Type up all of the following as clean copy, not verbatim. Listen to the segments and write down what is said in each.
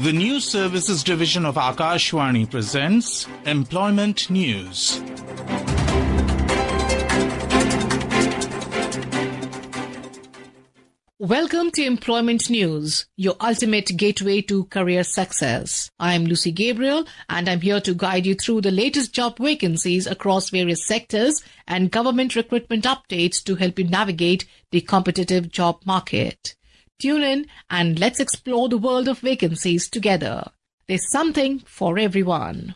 The News Services Division of Akashvani presents Employment News. Welcome to Employment News, your ultimate gateway to career success. I am Lucy Gabriel and I'm here to guide you through the latest job vacancies across various sectors and government recruitment updates to help you navigate the competitive job market. Tune in and let's explore the world of vacancies together. There's something for everyone.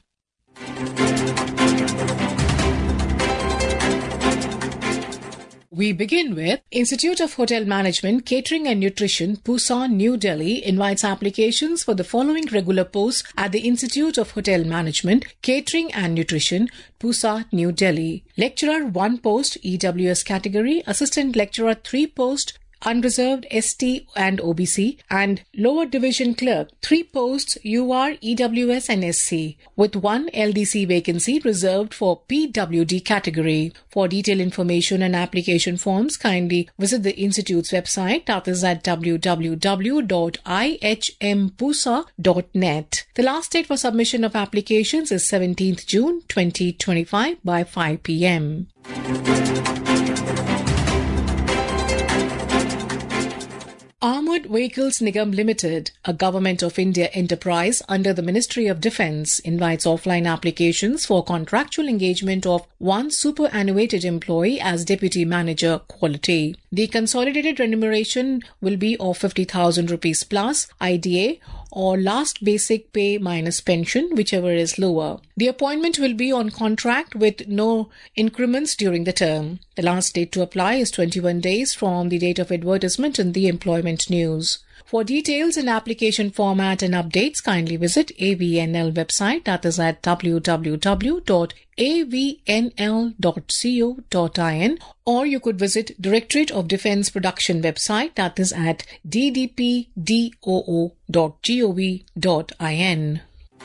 We begin with Institute of Hotel Management, Catering and Nutrition, Pusa, New Delhi invites applications for the following regular posts at the Institute of Hotel Management, Catering and Nutrition, Pusa, New Delhi. Lecturer 1 post, EWS category, Assistant Lecturer 3 post, Unreserved ST and OBC, and Lower Division Clerk 3 posts UR, EWS and SC, with 1 LDC vacancy reserved for PWD category. For detailed information and application forms, kindly visit the Institute's website, that is at www.ihmpusa.net. The last date for submission of applications is 17th June 2025 by 5 p.m. Armoured Vehicles Nigam Limited, a Government of India enterprise under the Ministry of Defence, invites offline applications for contractual engagement of 1 superannuated employee as Deputy Manager Quality. The consolidated remuneration will be of 50,000 rupees plus IDA or last basic pay minus pension, whichever is lower. The appointment will be on contract with no increments during the term. The last date to apply is 21 days from the date of advertisement in the Employment News. For details and application format and updates, kindly visit AVNL website, that is at www.avnl.co.in, or you could visit Directorate of Defence Production website, that is at ddpdoo.gov.in.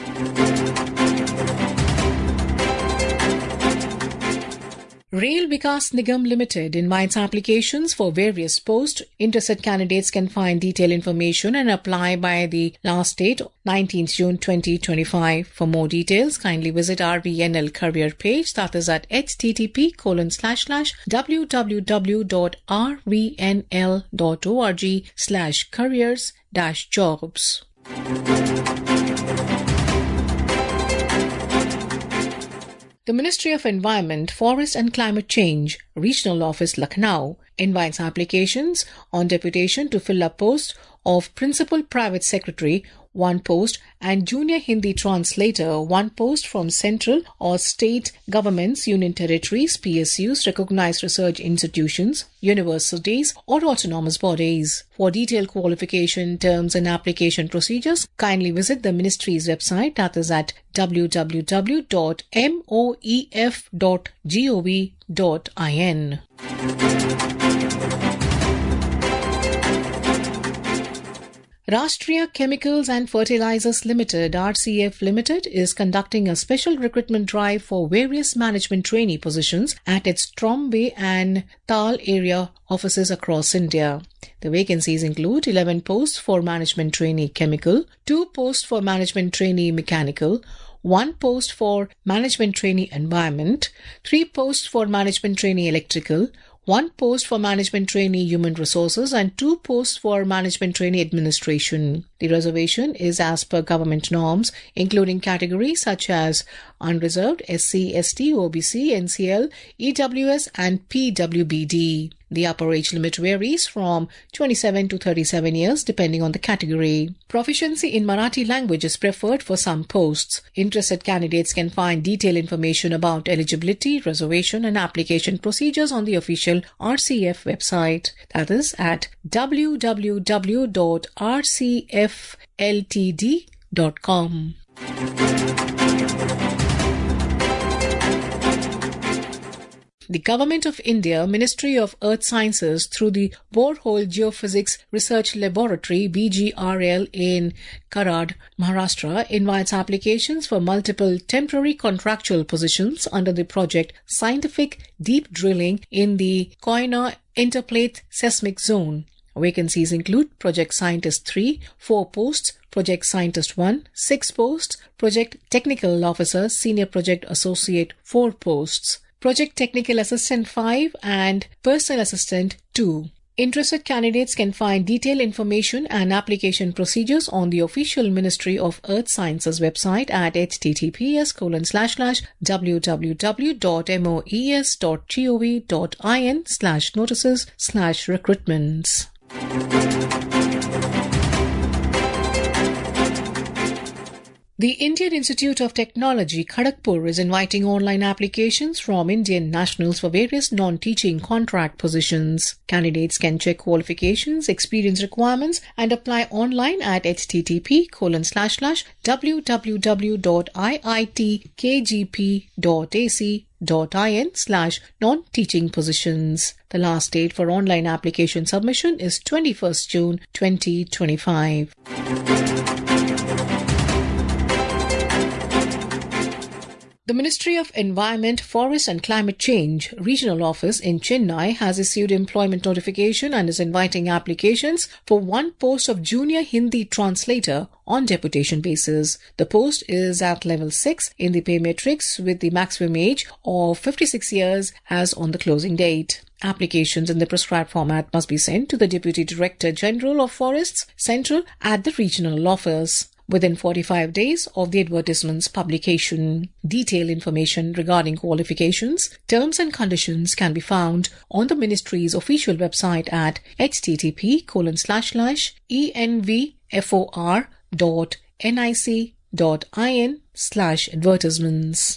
Rail Vikas Nigam Limited invites applications for various posts. Interested candidates can find detailed information and apply by the last date, 19th June 2025. For more details, kindly visit RVNL career page, that is at http://www.rvnl.org/careers-jobs. The Ministry of Environment, Forest and Climate Change, Regional Office, Lucknow, invites applications on deputation to fill a post of Principal Private Secretary, 1 post, and Junior Hindi Translator, 1 post from central or state governments, union territories, PSUs, recognized research institutions, universities, or autonomous bodies. For detailed qualification terms and application procedures, kindly visit the Ministry's website, that is at www.moef.gov.in. Rashtriya Chemicals and Fertilizers Limited, RCF Limited, is conducting a special recruitment drive for various management trainee positions at its Trombay and Tal area offices across India. The vacancies include 11 posts for management trainee chemical, 2 posts for management trainee mechanical, 1 post for management trainee environment, 3 posts for management trainee electrical, 1 post for management trainee human resources, and 2 posts for management trainee administration. The reservation is as per government norms, including categories such as Unreserved, SC, ST, OBC, NCL, EWS, and PWBD. The upper age limit varies from 27 to 37 years depending on the category. Proficiency in Marathi language is preferred for some posts. Interested candidates can find detailed information about eligibility, reservation, and application procedures on the official RCF website. That is at www.rcfltd.com. The Government of India, Ministry of Earth Sciences, through the Borehole Geophysics Research Laboratory, BGRL, in Karad, Maharashtra, invites applications for multiple temporary contractual positions under the project Scientific Deep Drilling in the Koyna Interplate Seismic Zone. Vacancies include Project Scientist 3, 4 posts, Project Scientist 1, 6 posts, Project Technical Officer, Senior Project Associate 4 posts, Project Technical Assistant 5 and Personal Assistant 2. Interested candidates can find detailed information and application procedures on the official Ministry of Earth Sciences website at https://www.moes.gov.in/notices/recruitments. The Indian Institute of Technology, Kharagpur, is inviting online applications from Indian nationals for various non-teaching contract positions. Candidates can check qualifications, experience requirements and apply online at http://www.iitkgp.ac.in/non-teaching positions. The last date for online application submission is 21st June 2025. The Ministry of Environment, Forest and Climate Change Regional Office in Chennai has issued employment notification and is inviting applications for one post of Junior Hindi Translator on deputation basis. The post is at level 6 in the pay matrix with the maximum age of 56 years as on the closing date. Applications in the prescribed format must be sent to the Deputy Director General of Forests, Central at the regional office within 45 days of the advertisement's publication. Detailed information regarding qualifications, terms and conditions can be found on the Ministry's official website at http://envfor.nic.in/advertisements.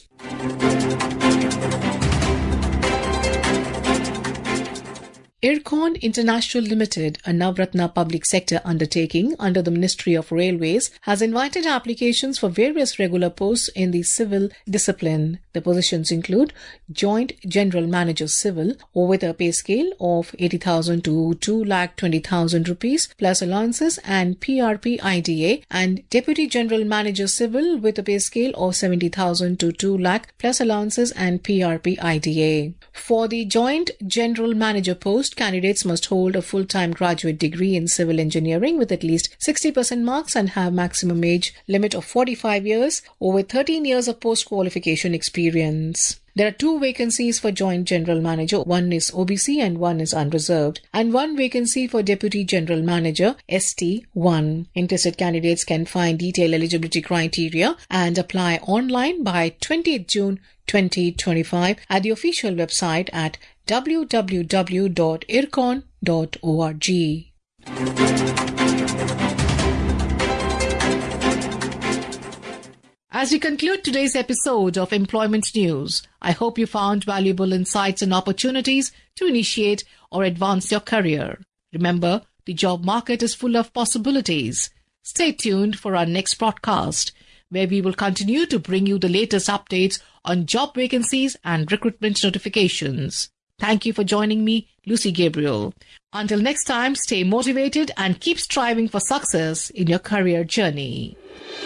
IRCON International Limited, a Navratna public sector undertaking under the Ministry of Railways, has invited applications for various regular posts in the civil discipline. The positions include Joint General Manager Civil with a pay scale of 80,000 to 2,20,000 rupees plus allowances and PRP IDA, and Deputy General Manager Civil with a pay scale of 70,000 to 2 lakh plus allowances and PRP IDA. For the Joint General Manager post, candidates must hold a full-time graduate degree in civil engineering with at least 60% marks and have maximum age limit of 45 years or with 13 years of post-qualification experience. There are 2 vacancies for Joint General Manager, one is OBC and one is unreserved, and 1 vacancy for Deputy General Manager, ST1. Interested candidates can find detailed eligibility criteria and apply online by 20th June 2025 at the official website at www.ircon.org. As we conclude today's episode of Employment News, I hope you found valuable insights and opportunities to initiate or advance your career. Remember, the job market is full of possibilities. Stay tuned for our next broadcast, where we will continue to bring you the latest updates on job vacancies and recruitment notifications. Thank you for joining me, Lucy Gabriel. Until next time, stay motivated and keep striving for success in your career journey.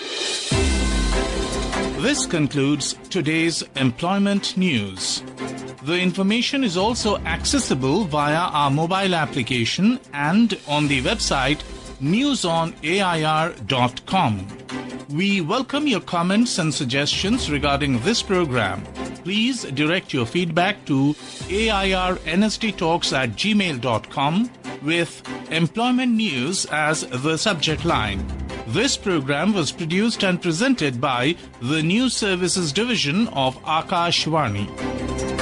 This concludes today's Employment News. The information is also accessible via our mobile application and on the website newsonair.com. We welcome your comments and suggestions regarding this program. Please direct your feedback to airnsttalks@gmail.com with Employment News as the subject line. This program was produced and presented by the News Services Division of Akashvani.